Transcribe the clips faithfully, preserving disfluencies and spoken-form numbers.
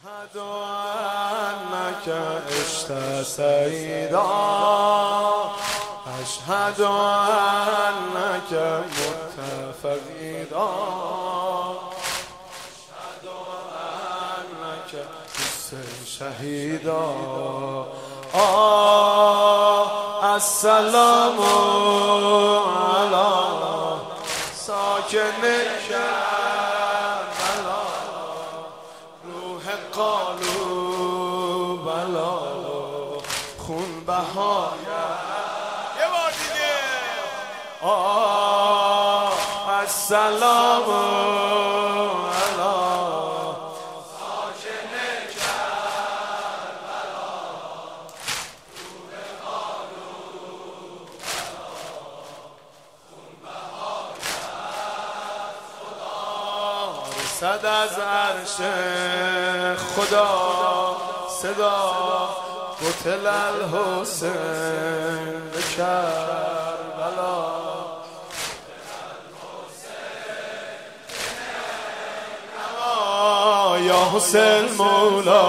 أشهد أنك عشت سعيدا أشهد أنك مت فقيدا أشهد أنك شهيدا السلام على ساكن کربلا روح قالوا بلا خون بهای یه بار دیگه السلام علی ساکن کربلا روح قالوا بلا خون بهای خدا رسد از عرش خدا صدا قتل الحسین به کربلا یا حسین مولا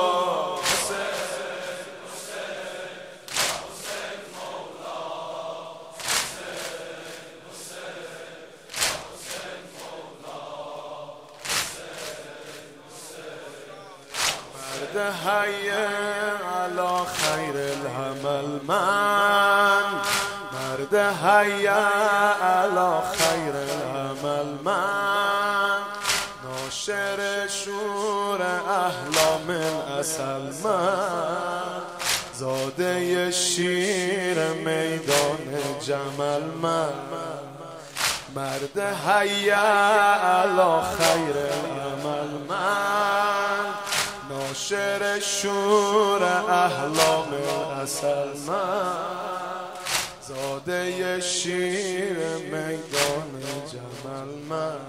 حي على خير العمل من مرد حي على خير العمل من ناشر شور احلام العسل من زاده شیر میدان جمل من مرد حي على خير العمل من ناشر شور احلام العسل من زاده شیر میدان جمل من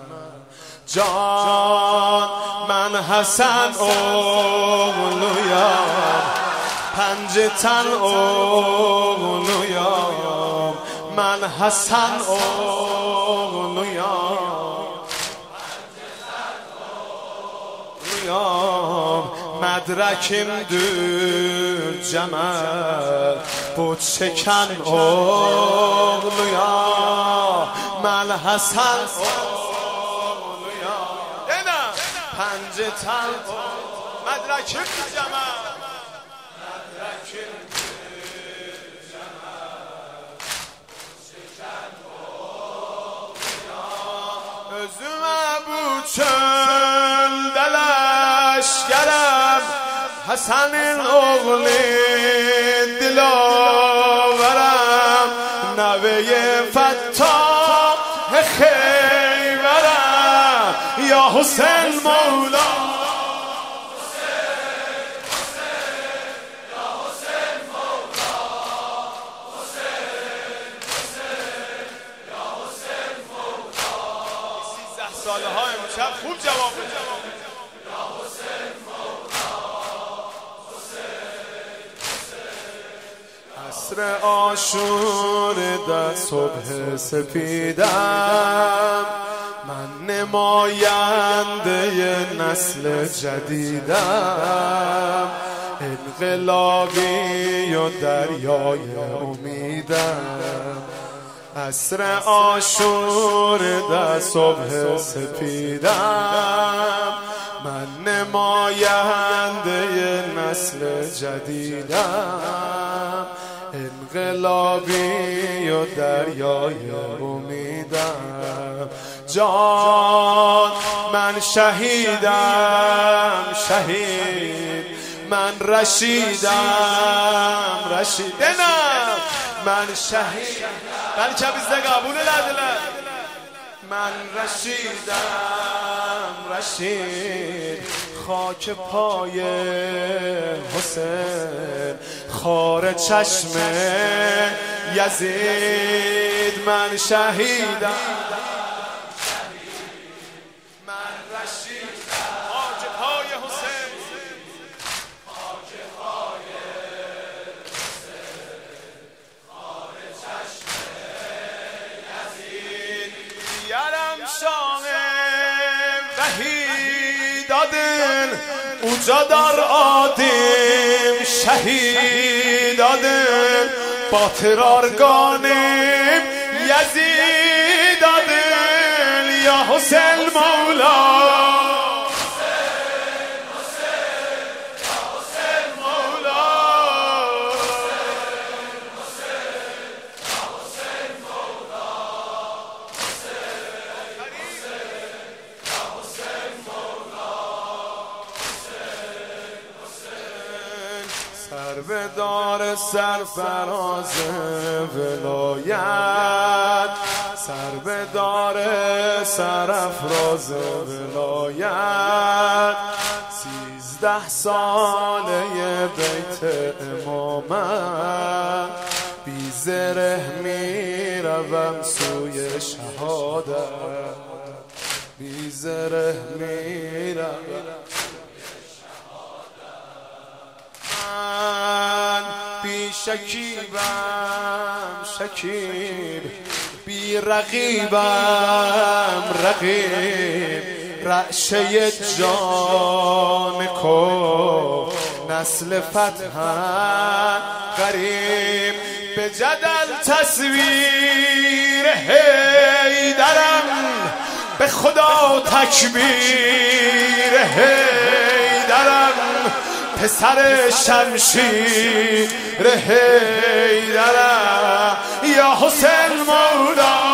جان من حسن اولویام پنج تن اولویام من حسن اولویام مدرکم دور جمل بود شکن اولویا من حسن اولویا پنج تن مدرکم دور جمل مدرکم دور جمل بود شکن اولویا ازم بود چل دلش گرم حسن اغلی دلاورم نوه فتاح خیبرم یا حسین مولا سیزده ساله ها امشب خوب جواب بده عصر عاشور در صبح سپیدم من نماینده نسل جدیدم انقلابی و دریای امیدم عصر عاشور در صبح سپیدم من نماینده نسل جدیدم انقلابی و دریای امیدم جان من شهیدم شهید من رشیدم رشیدنم من شهید بلکه بیزده قبول لدلن من رشیدم رشید خاک پای حسین خار چشم یزید من شهیدم من رشیدم خاک پای حسین خاک پای حسین خار چشم یزید یارم شام وحید دادن اون کجا در آدم شهید آدم با ترارگانم یزید آدم یا حسین مولا سر به دار سرفراز ولایت، سر به دار سرافراز ولایت، سیزده ساله بیت امامت، بی زره می روم سوی شهادت، بی زره می روم بی شکیبم شکیب، بی رقیبم رقیب، رعشه جان کو نسل فتحم غریب، به جدل تصویر حیدرم، به خدا تکبیر حیدرم، پسر شمشیر حیدرم یا حسین مولا